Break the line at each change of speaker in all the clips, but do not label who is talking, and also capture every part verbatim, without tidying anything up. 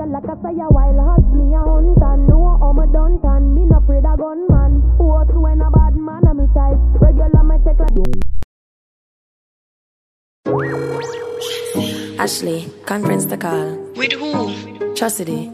girl like a say a while hot me a hunt and know how me done tan. Me no afraid a gunman. What's when a bad man a me type. Regular me take like.
Ashley, conference the call.
With who?
Chastity.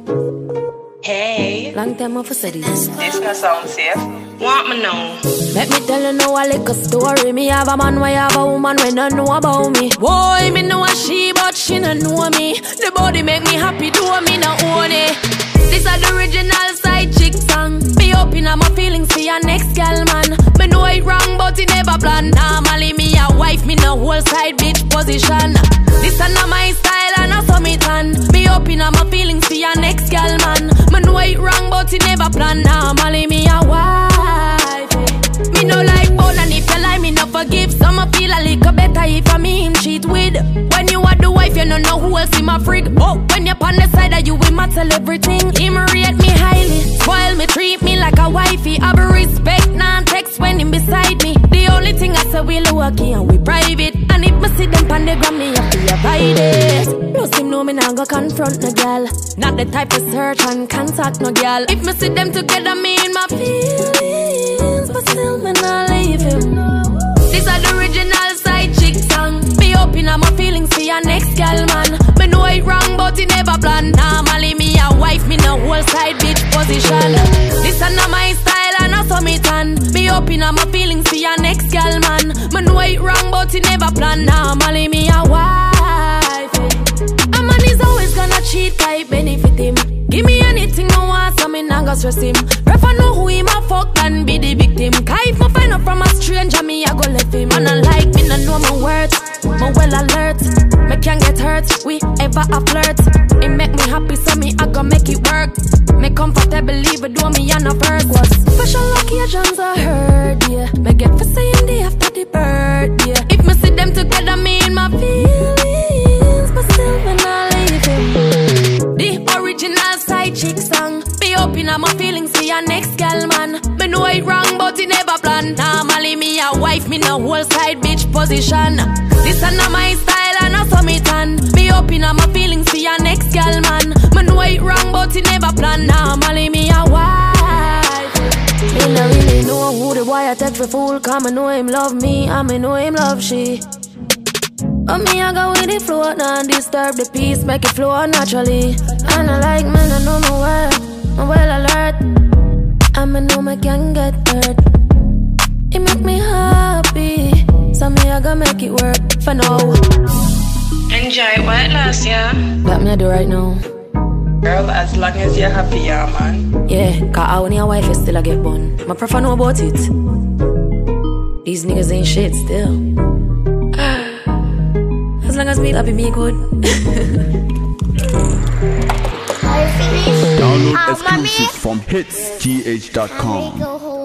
Hey.
Long time off for study.
This no sound safe. Want me know?
Let me tell you now a little story. Me have a man, why have a woman when don't know about me. Boy, me know a she, but she don't know me. The body make me happy, do me not own it. This is the original side chick song. Me open up my feelings for your next girl, man. Me know it wrong, but it never plan. Normally me a wife, me no whole side bitch position. This is not my style and I saw me tan. Me open up my feelings for your next girl, man. Me know it wrong, but it never plan. Normally me a wife. Me no like bone and if you lie, me no forgive. Some I feel a little better if I me him cheat with. When you are the wife, you don't know who else in my freak. Oh, when you're on the side of you, we might tell everything. Him rate me highly, spoil me, treat me like a wifey. I be respect, non-text when him beside me. The only thing I say we lucky and we private. And if me see them on the gram, me have to avoid it. Plus him know me not go confront no girl. Not the type of search and contact no girl. If me see them together, me in my feelings, but still me not leave him. This is the original side chick song. Me open up my feelings for your next girl, man. Me know it wrong, but it never plan. Normally me a wife, me no whole side bitch position. This is not my style and I saw me tan. Me open up my feelings for your next girl, man. Me know it wrong, but it never plan. Normally me a wife. A man is always gonna cheat, type benefit him. Give me anything I want, so me nah go stress him. Prefer know who him a fuck than be the victim. Cause if me find out from a stranger, me I go left him. And I like me, no know my words, me well alert. Me can't get hurt, we ever a flirt. It make me happy, so me I go make it work. Me comfortable, even though me and a work was special occasions I heard, yeah. Me get for saying day after the birthday. Yeah. If me see them together, me in my feelings, but still me not leave him. The original side chick song. Be open up my feelings for your next girl, man. Me know it wrong, but it never plan. Normally me a wife, me no whole side bitch position. This is not my style and I saw me tan. Be open up my feelings for your next girl, man. Me know it wrong, but it never plan. Normally me a wife. Me no really know who the boy I take for fool. Cause me know him love me and me know him love she. But me I go with the flow, not disturb the peace, make it flow naturally. And I like me, I know my word, I'm well alert. And I know me can get hurt. It make me happy, so me I go make it work for now.
Enjoy it while it lasts, yeah?
That me I do right now.
Girl, as long as you're happy, yeah, man.
Yeah, cause I only a wife is still a get bun. My prefer know about it. These niggas ain't shit still. As long as me happy, me good.
Download exclusive from hits g h dot com.